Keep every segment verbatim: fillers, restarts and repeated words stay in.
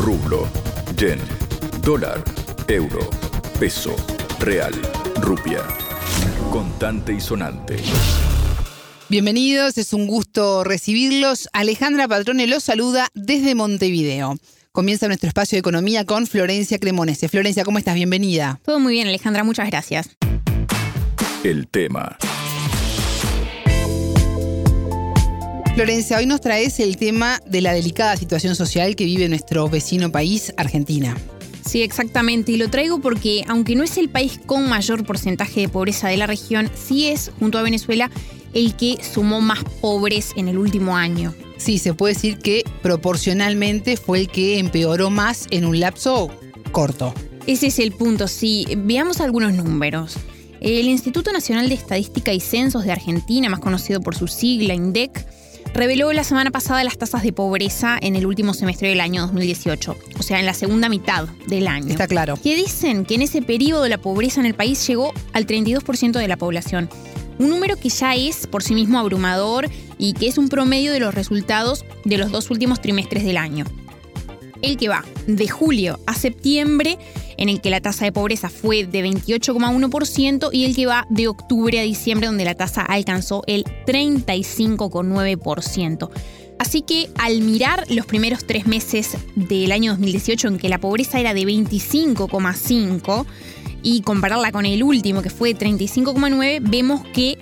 rublo, yen, dólar, euro, peso, real, rupia. Contante y sonante. Bienvenidos, es un gusto recibirlos. Alejandra Patrone los saluda desde Montevideo. Comienza nuestro espacio de economía con Florencia Cremonese. Florencia, ¿cómo estás? Bienvenida. Todo muy bien, Alejandra, muchas gracias. El tema. Florencia, hoy nos traes el tema de la delicada situación social que vive nuestro vecino país, Argentina. Sí, exactamente, y lo traigo porque, aunque no es el país con mayor porcentaje de pobreza de la región, sí es, junto a Venezuela, el que sumó más pobres en el último año. Sí, se puede decir que proporcionalmente fue el que empeoró más en un lapso corto. Ese es el punto, sí. Veamos algunos números. El Instituto Nacional de Estadística y Censos de Argentina, más conocido por su sigla INDEC, reveló la semana pasada las tasas de pobreza en el último semestre del año dos mil dieciocho, o sea, en la segunda mitad del año. Está claro. Que dicen que en ese periodo la pobreza en el país llegó al treinta y dos por ciento de la población. Un número que ya es por sí mismo abrumador y que es un promedio de los resultados de los dos últimos trimestres del año. El que va de julio a septiembre, en el que la tasa de pobreza fue de veintiocho coma uno por ciento, y el que va de octubre a diciembre, donde la tasa alcanzó el treinta y cinco coma nueve por ciento. Así que al mirar los primeros tres meses del año dos mil dieciocho, en que la pobreza era de veinticinco coma cinco, y compararla con el último, que fue de treinta y cinco coma nueve, vemos que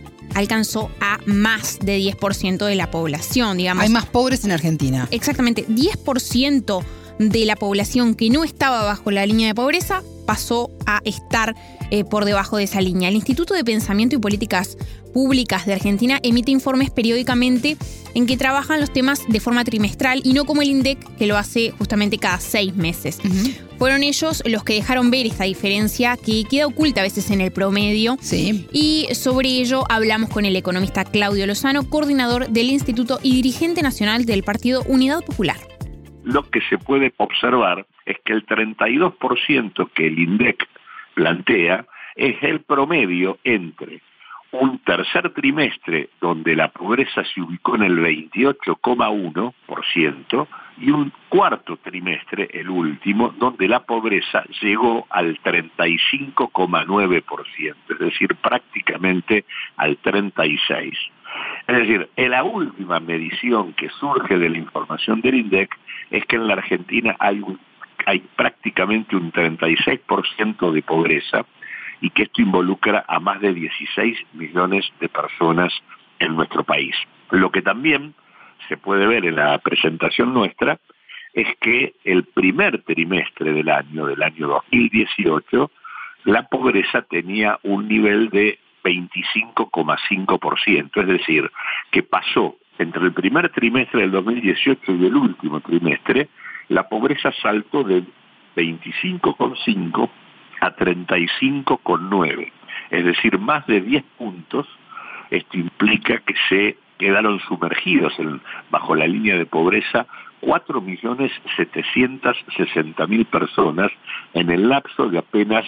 alcanzó a más de diez por ciento de la población, digamos. Hay más pobres en Argentina. Exactamente, diez por ciento de la población que no estaba bajo la línea de pobreza pasó a estar eh, por debajo de esa línea. El Instituto de Pensamiento y Políticas Públicas de Argentina emite informes periódicamente en que trabajan los temas de forma trimestral y no como el INDEC, que lo hace justamente cada seis meses. Uh-huh. Fueron ellos los que dejaron ver esta diferencia que queda oculta a veces en el promedio. Sí. Y sobre ello hablamos con el economista Claudio Lozano, coordinador del Instituto y dirigente nacional del Partido Unidad Popular. Lo que se puede observar es que el treinta y dos por ciento que el INDEC plantea es el promedio entre un tercer trimestre donde la pobreza se ubicó en el veintiocho coma uno por ciento y un cuarto trimestre, el último, donde la pobreza llegó al treinta y cinco coma nueve por ciento, es decir, prácticamente al treinta y seis por ciento. Es decir, en la última medición que surge de la información del INDEC es que en la Argentina hay, un, hay prácticamente un treinta y seis por ciento de pobreza y que esto involucra a más de dieciséis millones de personas en nuestro país. Lo que también se puede ver en la presentación nuestra es que el primer trimestre del año, del año dos mil dieciocho, la pobreza tenía un nivel de veinticinco coma cinco por ciento, es decir, que pasó entre el primer trimestre del dos mil dieciocho y el último trimestre, la pobreza saltó de veinticinco coma cinco a treinta y cinco coma nueve, es decir, más de diez puntos. Esto implica que se quedaron sumergidos en, bajo la línea de pobreza cuatro millones setecientos sesenta mil personas en el lapso de apenas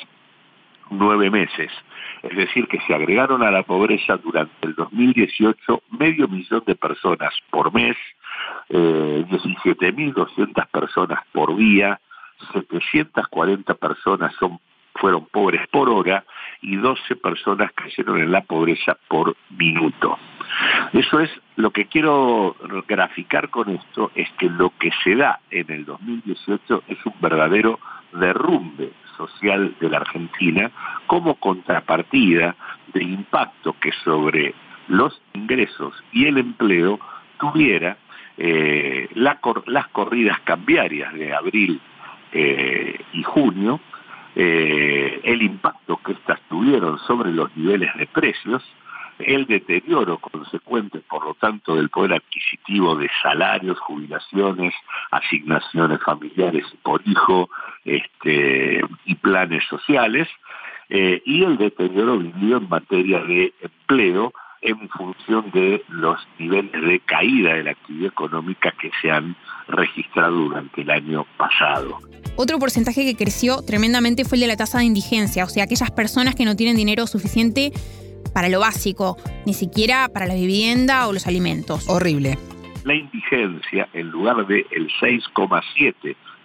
nueve meses. Es decir, que se agregaron a la pobreza durante el dos mil dieciocho medio millón de personas por mes, eh, diecisiete mil doscientas personas por día, setecientas cuarenta personas son, fueron pobres por hora y doce personas cayeron en la pobreza por minuto. Eso es lo que quiero graficar con esto, es que lo que se da en el dos mil dieciocho es un verdadero derrumbe social de la Argentina como contrapartida del impacto que sobre los ingresos y el empleo tuviera eh, la cor- las corridas cambiarias de abril eh, y junio, eh, el impacto que estas tuvieron sobre los niveles de precios, el deterioro consecuente, por lo tanto, del poder adquisitivo de salarios, jubilaciones, asignaciones familiares por hijo, este, y planes sociales, eh, y el deterioro vivido en materia de empleo en función de los niveles de caída de la actividad económica que se han registrado durante el año pasado. Otro porcentaje que creció tremendamente fue el de la tasa de indigencia, o sea, aquellas personas que no tienen dinero suficiente para lo básico, ni siquiera para la vivienda o los alimentos. Horrible. La indigencia, en lugar de el seis coma siete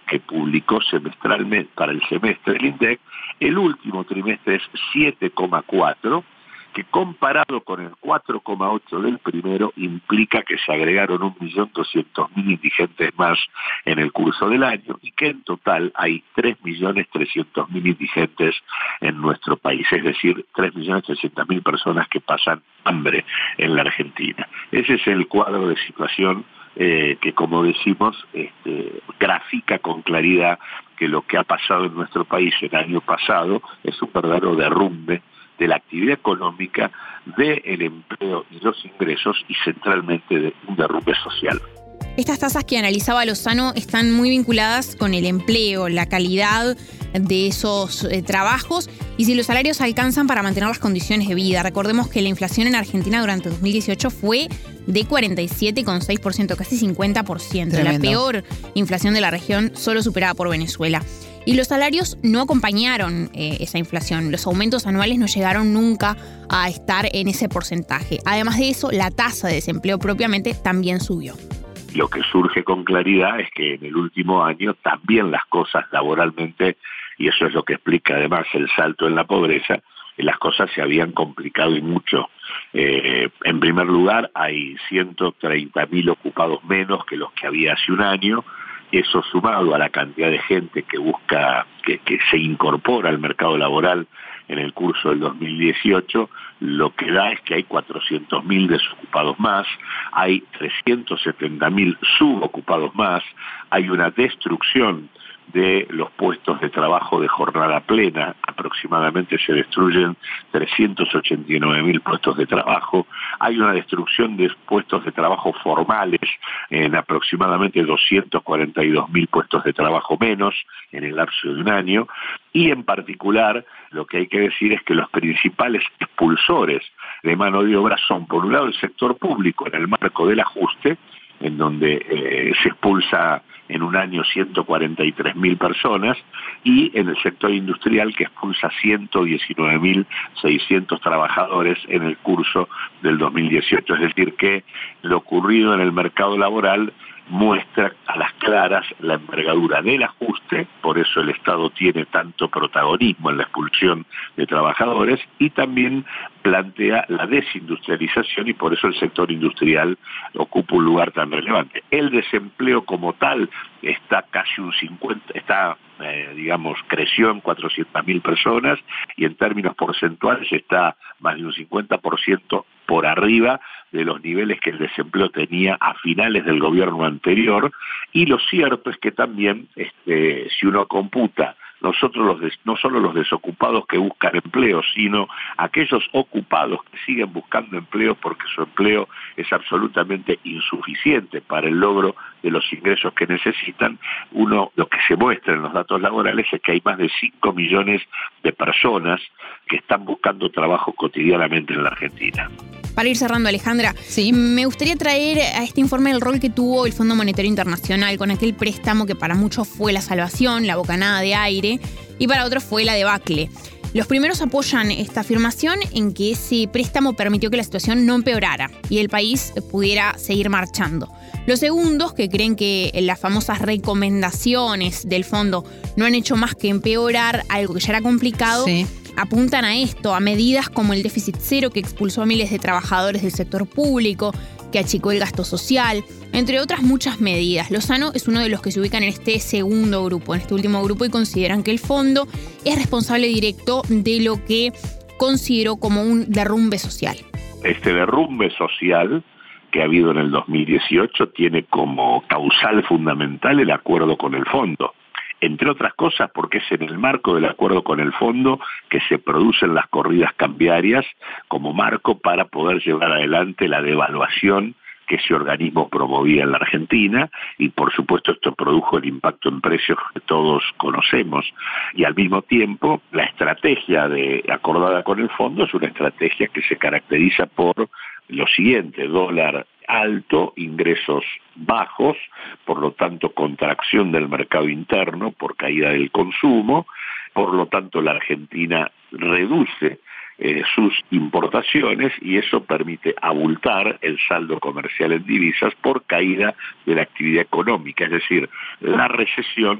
que publicó semestralmente para el semestre del INDEC, el último trimestre es siete coma cuatro, que comparado con el cuatro coma ocho del primero implica que se agregaron un millón doscientos mil indigentes más en el curso del año y que en total hay tres millones trescientos mil indigentes en nuestro país, es decir, tres millones trescientos mil personas que pasan hambre en la Argentina. Ese es el cuadro de situación eh, que, como decimos, este, grafica con claridad que lo que ha pasado en nuestro país el año pasado es un verdadero derrumbe de la actividad económica, del empleo y los ingresos y centralmente de un derrumbe social. Estas tasas que analizaba Lozano están muy vinculadas con el empleo, la calidad de esos eh, trabajos y si los salarios alcanzan para mantener las condiciones de vida. Recordemos que la inflación en Argentina durante dos mil dieciocho fue de cuarenta y siete coma seis por ciento, casi cincuenta por ciento. Tremendo. La peor inflación de la región, solo superada por Venezuela. Y los salarios no acompañaron eh, esa inflación. Los aumentos anuales no llegaron nunca a estar en ese porcentaje. Además de eso, la tasa de desempleo propiamente también subió. Lo que surge con claridad es que en el último año también las cosas laboralmente, y eso es lo que explica además el salto en la pobreza, las cosas se habían complicado y mucho. Eh, en primer lugar, hay ciento treinta mil ocupados menos que los que había hace un año. Eso sumado a la cantidad de gente que busca, que, que se incorpora al mercado laboral en el curso del dos mil dieciocho, lo que da es que hay cuatrocientos mil desocupados más, hay trescientos setenta mil subocupados más, hay una destrucción de los puestos de trabajo de jornada plena, aproximadamente se destruyen trescientos ochenta y nueve mil puestos de trabajo, hay una destrucción de puestos de trabajo formales en aproximadamente doscientos cuarenta y dos mil puestos de trabajo menos en el lapso de un año, y en particular lo que hay que decir es que los principales expulsores de mano de obra son, por un lado, el sector público en el marco del ajuste, en donde eh, se expulsa en un año ciento cuarenta y tres mil personas, y en el sector industrial que expulsa ciento diecinueve mil seiscientos trabajadores en el curso del dos mil dieciocho. Es decir, que lo ocurrido en el mercado laboral muestra a las claras la envergadura del ajuste, por eso el Estado tiene tanto protagonismo en la expulsión de trabajadores, y también plantea la desindustrialización y por eso el sector industrial ocupa un lugar tan relevante. El desempleo como tal está casi un cincuenta, está eh, digamos creció en cuatrocientas mil personas y en términos porcentuales está más de un cincuenta por ciento por arriba de los niveles que el desempleo tenía a finales del gobierno anterior, y lo cierto es que también este, si uno computa nosotros los des, no solo los desocupados que buscan empleo, sino aquellos ocupados que siguen buscando empleo porque su empleo es absolutamente insuficiente para el logro de los ingresos que necesitan, uno lo que se muestra en los datos laborales es que hay más de cinco millones de personas que están buscando trabajo cotidianamente en la Argentina. Para ir cerrando, Alejandra, sí. me gustaría traer a este informe el rol que tuvo el Fondo Monetario Internacional con aquel préstamo que para muchos fue la salvación, la bocanada de aire, y para otros fue la debacle. Los primeros apoyan esta afirmación en que ese préstamo permitió que la situación no empeorara y el país pudiera seguir marchando. Los segundos, que creen que las famosas recomendaciones del fondo no han hecho más que empeorar algo que ya era complicado, sí. apuntan a esto, a medidas como el déficit cero que expulsó a miles de trabajadores del sector público, que achicó el gasto social, entre otras muchas medidas. Lozano es uno de los que se ubican en este segundo grupo, en este último grupo, y consideran que el fondo es responsable directo de lo que consideró como un derrumbe social. Este derrumbe social que ha habido en el dos mil dieciocho tiene como causal fundamental el acuerdo con el fondo. Entre otras cosas porque es en el marco del acuerdo con el fondo que se producen las corridas cambiarias como marco para poder llevar adelante la devaluación que ese organismo promovía en la Argentina, y por supuesto esto produjo el impacto en precios que todos conocemos, y al mismo tiempo la estrategia de, acordada con el fondo es una estrategia que se caracteriza por lo siguiente: dólar alto, ingresos bajos, por lo tanto contracción del mercado interno por caída del consumo, por lo tanto la Argentina reduce eh, sus importaciones y eso permite abultar el saldo comercial en divisas por caída de la actividad económica, es decir, la recesión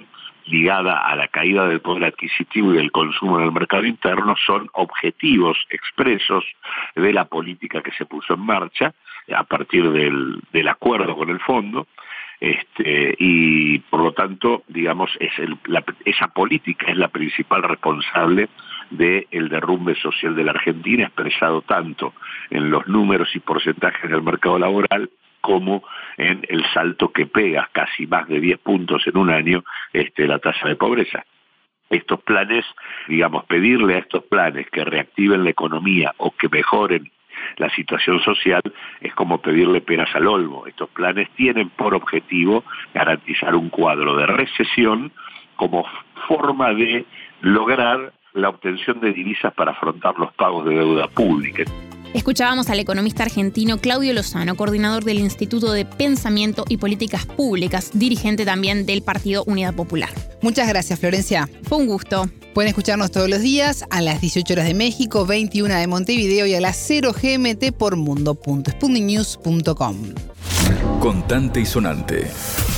ligada a la caída del poder adquisitivo y del consumo en el mercado interno, son objetivos expresos de la política que se puso en marcha a partir del, del acuerdo con el fondo. Este, y por lo tanto, digamos, es el, la, esa política es la principal responsable del derrumbe social de la Argentina, expresado tanto en los números y porcentajes del mercado laboral como en el salto que pega casi más de diez puntos en un año este, la tasa de pobreza. Estos planes, digamos, pedirle a estos planes que reactiven la economía o que mejoren la situación social es como pedirle peras al olmo. Estos planes tienen por objetivo garantizar un cuadro de recesión como forma de lograr la obtención de divisas para afrontar los pagos de deuda pública. Escuchábamos al economista argentino Claudio Lozano, coordinador del Instituto de Pensamiento y Políticas Públicas, dirigente también del Partido Unidad Popular. Muchas gracias, Florencia. Fue un gusto. Pueden escucharnos todos los días a las dieciocho horas de México, veintiuna de Montevideo y a las cero G M T por mundo punto sputnik news punto com. Contante y sonante.